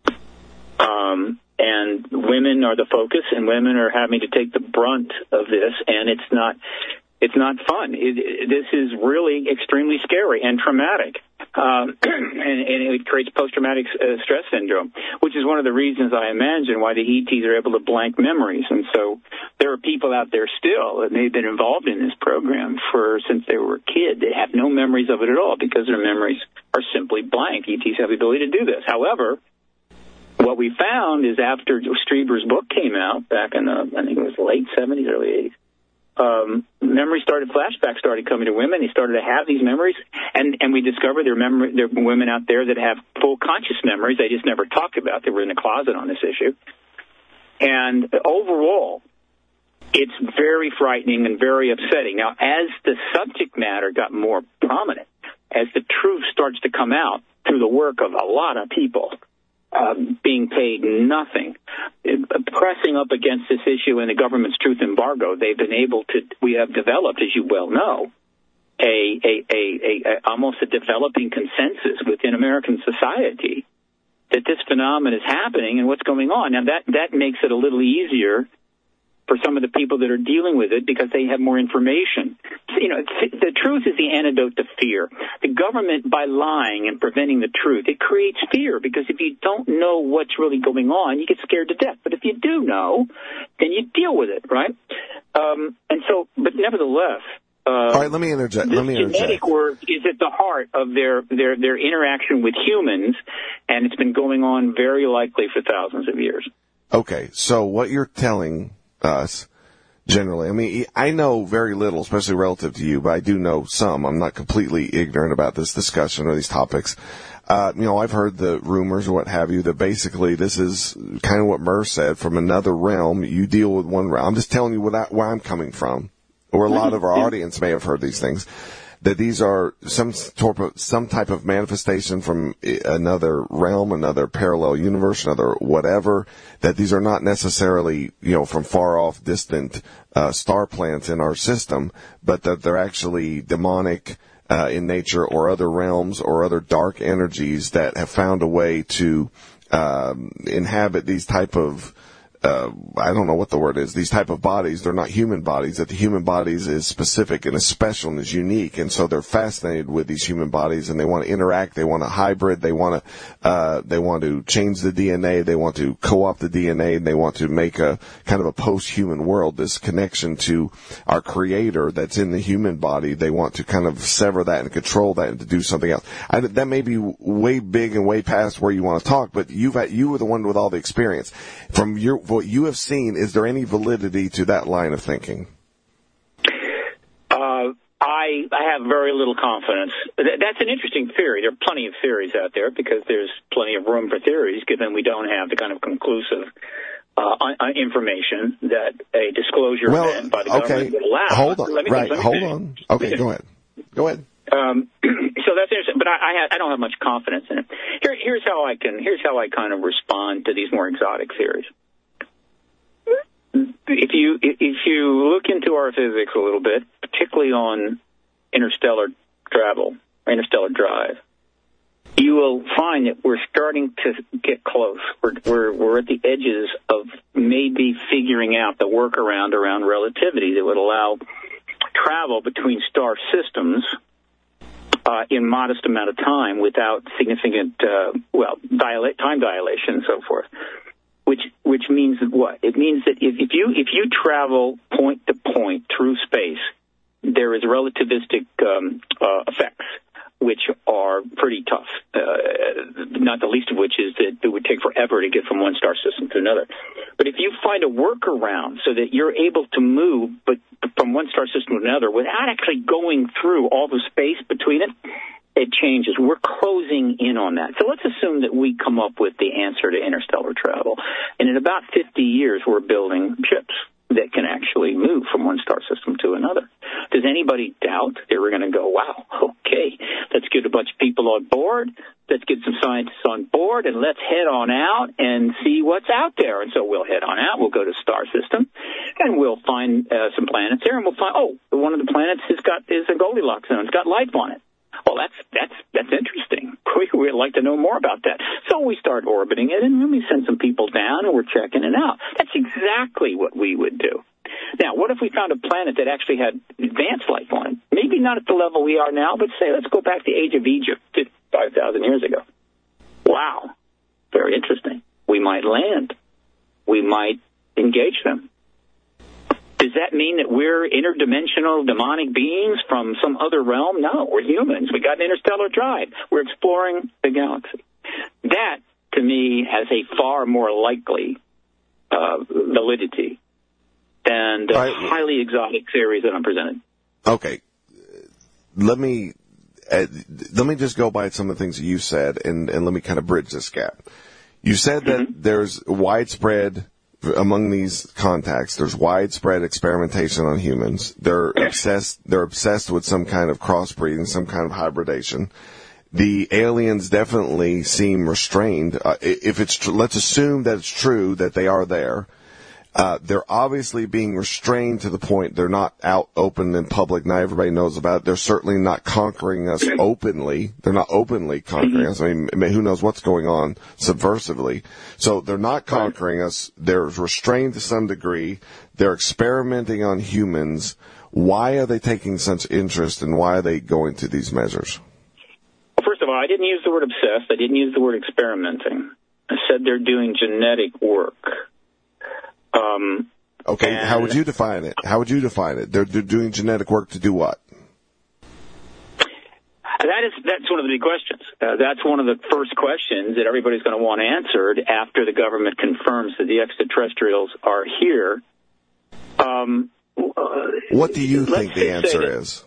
Um, and women are the focus, and women are having to take the brunt of this, and it's not it's not fun. It, it, this is really extremely scary and traumatic, um, and, and it creates post-traumatic uh, stress syndrome, which is one of the reasons I imagine why the E Ts are able to blank memories. And so there are people out there still, and they've been involved in this program for since they were a kid. They have no memories of it at all because their memories are simply blank. E Ts have the ability to do this. However, what we found is after Strieber's book came out back in the, I think it was late seventies, early eighties, um, memories started, flashbacks started coming to women. They started to have these memories, and, and we discovered there are, memory, there are women out there that have full conscious memories they just never talked about. They were in the closet on this issue. And overall, it's very frightening and very upsetting. Now, as the subject matter got more prominent, as the truth starts to come out through the work of a lot of people, Um, being paid nothing, pressing up against this issue in the government's truth embargo, they've been able to, we have developed, as you well know, a, a, a, a, a almost a developing consensus within American society that this phenomenon is happening and what's going on. Now, that, that makes it a little easier for some of the people that are dealing with it because they have more information. You know, the truth is the antidote to fear. The government, by lying and preventing the truth, it creates fear because if you don't know what's really going on, you get scared to death. But if you do know, then you deal with it, right? Um, and so, but nevertheless, Uh, All right, let me interject. This let me interject. genetic work is at the heart of their, their, their interaction with humans, and it's been going on very likely for thousands of years. Okay, so what you're telling us, generally, I mean, I know very little, especially relative to you, but I do know some. I'm not completely ignorant about this discussion or these topics. Uh, you know, I've heard the rumors or what have you that basically this is kind of what Murr said, from another realm. You deal with one realm. I'm just telling you what I, where I'm coming from. Or a lot of our audience may have heard these things, that these are some sort of, some type of manifestation from another realm, another parallel universe, another whatever, that these are not necessarily, you know, from far off distant uh, star planets in our system, but that they're actually demonic uh, in nature, or other realms or other dark energies that have found a way to um, inhabit these type of Uh, I don't know what the word is, these type of bodies. They're not human bodies, that the human bodies is specific and is special and is unique. And so they're fascinated with these human bodies, and they want to interact. They want to hybrid. They want to, uh, they want to change the D N A. They want to co-opt the D N A, and they want to make a kind of a post-human world, this connection to our creator that's in the human body. They want to kind of sever that and control that and to do something else. I, that may be way big and way past where you want to talk, but you've had, you were the one with all the experience. From your, what you have seen, is there any validity to that line of thinking? Uh, I I have very little confidence. Th- that's an interesting theory. There are plenty of theories out there because there's plenty of room for theories, given we don't have the kind of conclusive uh, un- information that a disclosure well, event by the okay. government would allow. Hold on. Let me, right. let me Hold finish. on. Okay, go ahead. Go ahead. Um, so that's interesting, but I, I, have, I don't have much confidence in it. Here, here's how I can. Here's how I kind of respond to these more exotic theories. If you if you look into our physics a little bit, particularly on interstellar travel, or interstellar drive, you will find that we're starting to get close. We're we're, we're at the edges of maybe figuring out the workaround around relativity that would allow travel between star systems uh, in modest amount of time without significant, uh, well, dilate, time dilation and so forth. Which which means that what? It means that if, if you if you travel point to point through space, there is relativistic um, uh, effects, which are pretty tough. Uh, not the least of which is that it would take forever to get from one star system to another. But if you find a workaround so that you're able to move, but from one star system to another, without actually going through all the space between it, it changes. We're closing in on that. So let's assume that we come up with the answer to interstellar travel. And in about fifty years, we're building ships that can actually move from one star system to another. Does anybody doubt that we're going to go, wow, okay, let's get a bunch of people on board, let's get some scientists on board, and let's head on out and see what's out there. And so we'll head on out, we'll go to star system, and we'll find uh, some planets there, and we'll find, oh, one of the planets has got is a Goldilocks zone, it's got life on it. Well, that's that's that's interesting. We would like to know more about that. So we start orbiting it, and then we send some people down, and we're checking it out. That's exactly what we would do. Now, what if we found a planet that actually had advanced life on it? Maybe not at the level we are now, but say, let's go back to the age of Egypt, five thousand years ago. Wow, very interesting. We might land. We might engage them. Does that mean that we're interdimensional demonic beings from some other realm? No, we're humans. We got an interstellar drive. We're exploring the galaxy. That, to me, has a far more likely uh, validity than the right. highly exotic theories that I'm presenting. Okay. Let me uh, let me just go by some of the things that you said, and, and let me kind of bridge this gap. You said that mm-hmm. there's widespread... Among these contacts, there's widespread experimentation on humans. They're obsessed. They're obsessed with some kind of crossbreeding, some kind of hybridation. The aliens definitely seem restrained. Uh, if it's, tr- let's assume that it's true that they are there. Uh, they're obviously being restrained to the point they're not out open in public. Now everybody knows about it. They're certainly not conquering us openly. They're not openly conquering us. I mean, who knows what's going on subversively. So they're not conquering us. They're restrained to some degree. They're experimenting on humans. Why are they taking such interest, and why are they going to these measures? First of all, I didn't use the word obsessed. I didn't use the word experimenting. I said they're doing genetic work. Um, Okay, And how would you define it? How would you define it? They're, they're doing genetic work to do what? That is, that's one of the big questions. Uh, that's one of the first questions that everybody's going to want answered after the government confirms that the extraterrestrials are here. Um, uh, what do you think the answer is?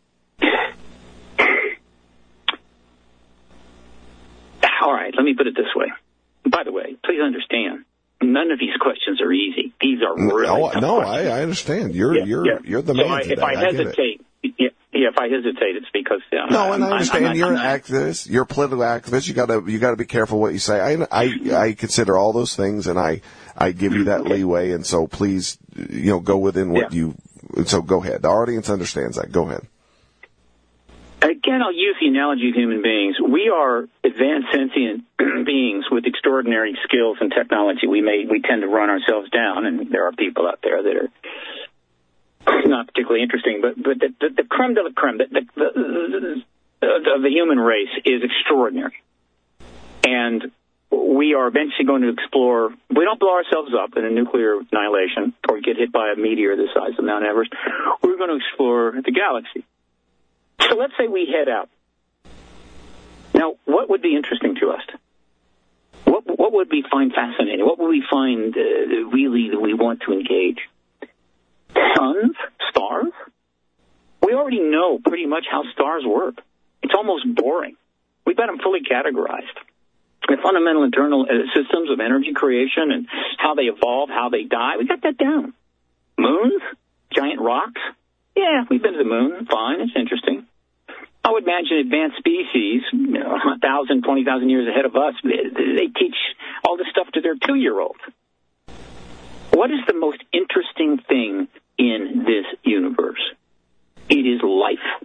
All right, let me put it this way. By the way, please understand, none of these questions are easy. These are really no, tough no questions. I, I understand. You're yeah, you're yeah. you're the so man I, today. If I, I hesitate, yeah, yeah, if I hesitate, it's because uh, no, and I I'm, understand. I'm, I'm, you're I'm an not, activist. You're a political activist. You gotta you gotta be careful what you say. I I I consider all those things, and I I give you that okay. leeway. And so please, you know, go within what yeah. you. So go ahead. The audience understands that. Go ahead. Again, I'll use the analogy of human beings. We are advanced sentient beings with extraordinary skills and technology. We may we tend to run ourselves down, and there are people out there that are not particularly interesting. But but the, the, the creme de la creme, the, the, the, the, of the human race is extraordinary, and we are eventually going to explore. We don't blow ourselves up in a nuclear annihilation or get hit by a meteor the size of Mount Everest. We're going to explore the galaxy. So let's say we head out. Now, what would be interesting to us? What what would we find fascinating? What would we find uh, really that we want to engage? Suns? Stars? We already know pretty much how stars work. It's almost boring. We've got them fully categorized. The fundamental internal uh, systems of energy creation and how they evolve, how they die, we got that down. Moons? Giant rocks? Yeah, we've been to the moon. Fine, it's interesting. I would imagine advanced species, you know, one thousand, twenty thousand years ahead of us, they, they teach all this stuff to their two-year-olds. What is the most interesting thing in this universe? It is life.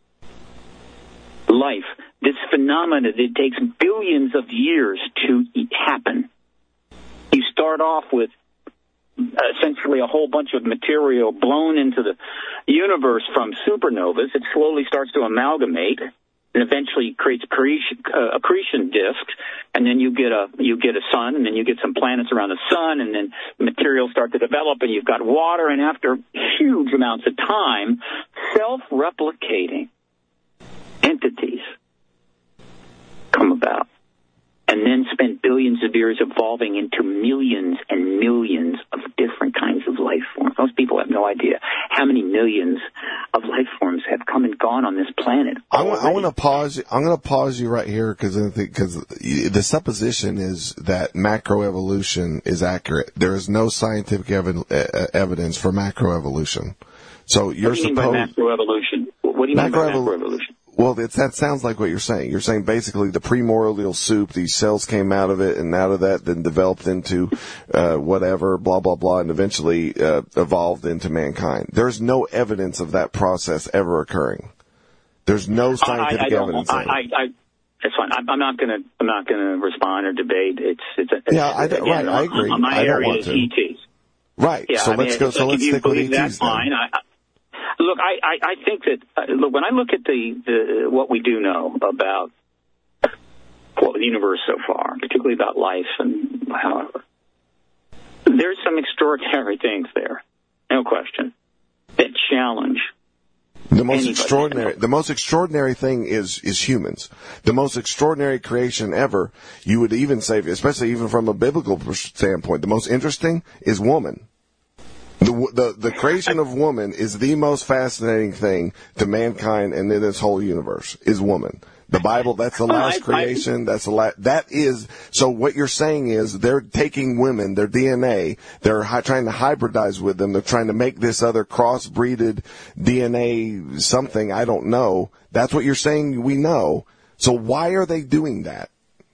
Life. This phenomena that takes billions of years to happen. You start off with essentially a whole bunch of material blown into the universe from supernovas. It slowly starts to amalgamate and eventually creates accretion, uh, accretion disks, and then you get a you get a sun, and then you get some planets around the sun, and then materials start to develop, and you've got water, and after huge amounts of time, self-replicating entities come about. And then spend billions of years evolving into millions and millions of different kinds of life forms. Most people have no idea how many millions of life forms have come and gone on this planet. I want to pause. I'm going to pause you right here because because the supposition is that macroevolution is accurate. There is no scientific ev- evidence for macroevolution. So you're what do you mean supposed by macroevolution? What do you mean by macroevolution? Well, it's, that sounds like what you're saying. You're saying basically the primordial soup, these cells came out of it, and out of that then developed into uh, whatever, blah, blah, blah, and eventually uh, evolved into mankind. There's no evidence of that process ever occurring. There's no scientific I, I evidence. I, I, I, it's fine. I'm, I'm not going to. I'm not going to respond or debate. It's. It's. A, yeah, I, again, right. I agree. My I don't area want is to. E Ts. Right. Yeah, so I let's mean, go. So let's stick with E Ts. That's then. fine. I, I, Look, I, I, I think that uh, look when I look at the, the what we do know about well, the universe so far, particularly about life and however, there's some extraordinary things there, no question, that challenge. The most anybody. extraordinary, the most extraordinary thing is is humans. The most extraordinary creation ever. You would even say, especially even from a biblical standpoint, the most interesting is woman. The, the the creation of woman is the most fascinating thing to mankind and in this whole universe is woman. The Bible, that's the last creation. That's the last, that is, so what you're saying is they're taking women, their D N A, they're hi, trying to hybridize with them. They're trying to make this other crossbreeded D N A something, I don't know. That's what you're saying we know. So why are they doing that?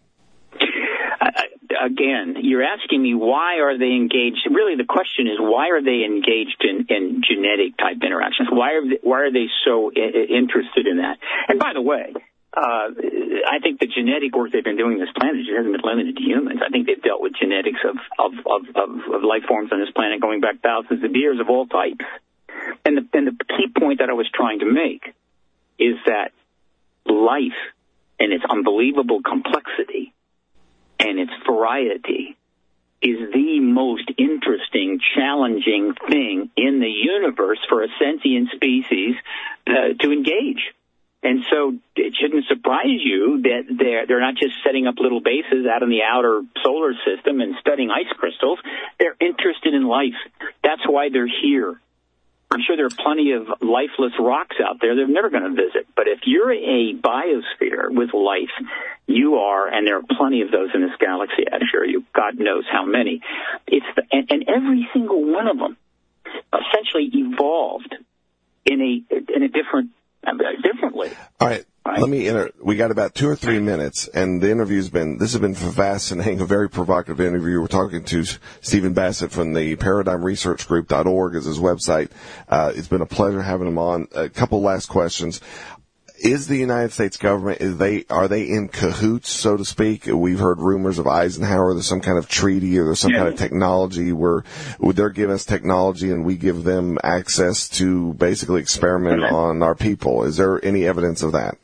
Again, you're asking me why are they engaged? Really, the question is why are they engaged in, in genetic type interactions? Why are they, why are they so I- interested in that? And by the way, uh, I think the genetic work they've been doing on this planet hasn't been limited to humans. I think they've dealt with genetics of of, of, of of life forms on this planet going back thousands of years of all types. And the, and the key point that I was trying to make is that life and its unbelievable complexity and its variety is the most interesting, challenging thing in the universe for a sentient species uh, to engage. And so it shouldn't surprise you that they're, they're not just setting up little bases out in the outer solar system and studying ice crystals. They're interested in life. That's why they're here. I'm sure there are plenty of lifeless rocks out there they're never going to visit. But if you're a biosphere with life, you are, and there are plenty of those in this galaxy, I assure you. God knows how many. It's the, and, and every single one of them essentially evolved in a in a different differently. All right. Right. Let me enter. We got about two or three minutes, and the interview's been, this has been fascinating, a very provocative interview. We're talking to Stephen Bassett from the paradigm research group dot org is his website. Uh, it's been a pleasure having him on. A couple last questions. Is the United States government, is they, are they in cahoots, so to speak? We've heard rumors of Eisenhower, there's some kind of treaty or there's some yeah. kind of technology where they're giving us technology and we give them access to basically experiment mm-hmm. on our people. Is there any evidence of that?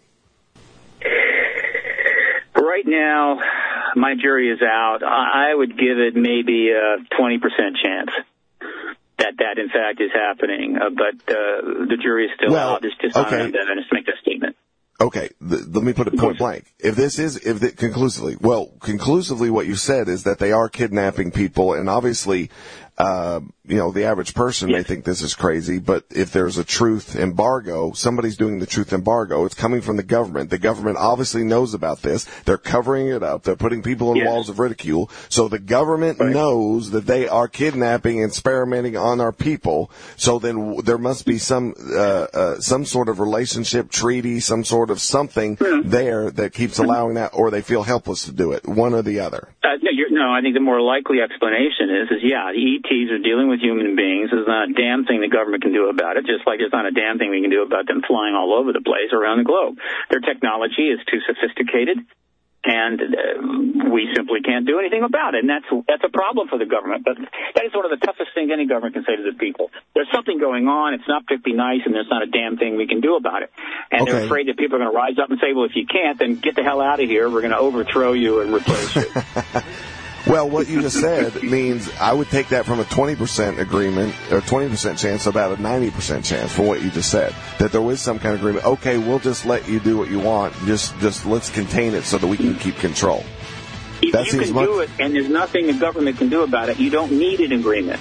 Right now, my jury is out. I would give it maybe a twenty percent chance that that, in fact, is happening. Uh, but uh, the jury is still well, out. It's just not okay. enough evidence to make that statement. Okay, the, let me put it point blank. If this is, if the, conclusively, well, conclusively what you said is that they are kidnapping people, and obviously, uh, you know, the average person yes. may think this is crazy, but if there's a truth embargo, somebody's doing the truth embargo, it's coming from the government. The government obviously knows about this. They're covering it up. They're putting people in yes. walls of ridicule. So the government right. knows that they are kidnapping and experimenting on our people. So then there must be some, uh, uh, some sort of relationship treaty, some sort of something mm-hmm. there that keeps allowing that, or they feel helpless to do it, one or the other. Uh, no, you're, no, I think the more likely explanation is, is yeah, the E Ts are dealing with human beings. There's not a damn thing the government can do about it, just like there's not a damn thing we can do about them flying all over the place around the globe. Their technology is too sophisticated, and uh, we simply can't do anything about it. And that's that's a problem for the government. But that is one of the toughest things any government can say to the people. There's something going on. It's not particularly nice, and there's not a damn thing we can do about it. And okay. they're afraid that people are going to rise up and say, well, if you can't, then get the hell out of here. We're going to overthrow you and replace you. Well, what you just said means I would take that from a twenty percent agreement, or twenty percent chance, to about a ninety percent chance from what you just said. That there was some kind of agreement. Okay, we'll just let you do what you want. Just just let's contain it so that we can keep control. If that you can much- do it and there's nothing the government can do about it, you don't need an agreement.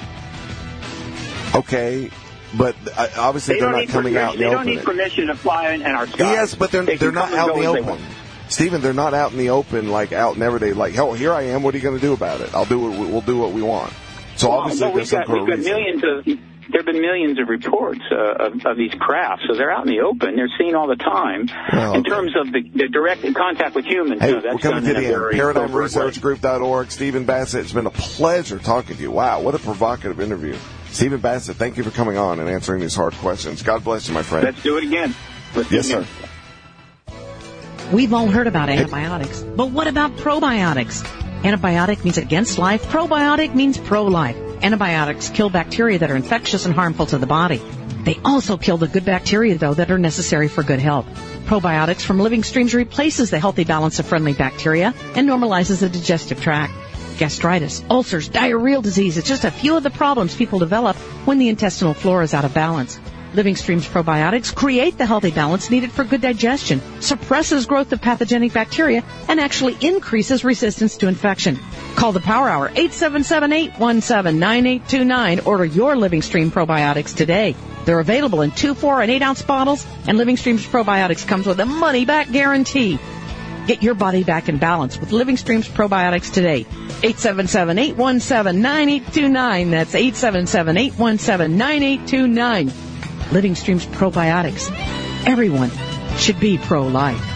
Okay. But uh, obviously they they're not coming out in the open. They open. don't need permission to fly in our skies. Yes, but they're, they they're not out in the open. Want. Stephen, they're not out in the open, like out in everyday, like, hell, here I am, what are you going to do about it? I'll do what, we'll do what we want. So well, obviously well, there's we've got, some we've got millions of, there have been millions of reports uh, of, of these crafts, so they're out in the open. They're seen all the time. Well, in terms of the, the direct contact with humans, hey, you know, that's we're coming to the end. paradigm research group dot org, Stephen Bassett, it's been a pleasure talking to you. Wow, what a provocative interview. Stephen Bassett, thank you for coming on and answering these hard questions. God bless you, my friend. Let's do it again. Let's yes, sir. We've all heard about antibiotics, but what about probiotics? Antibiotic means against life. Probiotic means pro-life. Antibiotics kill bacteria that are infectious and harmful to the body. They also kill the good bacteria, though, that are necessary for good health. Probiotics from Living Streams replaces the healthy balance of friendly bacteria and normalizes the digestive tract. Gastritis, ulcers, diarrheal disease, it's just a few of the problems people develop when the intestinal flora is out of balance. Living Streams probiotics create the healthy balance needed for good digestion, suppresses growth of pathogenic bacteria, and actually increases resistance to infection. Call the Power Hour, eight seven seven, eight one seven, nine eight two nine. Order your Living Stream probiotics today. They're available in two, four, and eight ounce bottles, and Living Streams probiotics comes with a money-back guarantee. Get your body back in balance with Living Streams probiotics today. eight seven seven, eight one seven, nine eight two nine. That's eight seven seven, eight one seven, nine eight two nine. Living Streams probiotics. Everyone should be pro-life.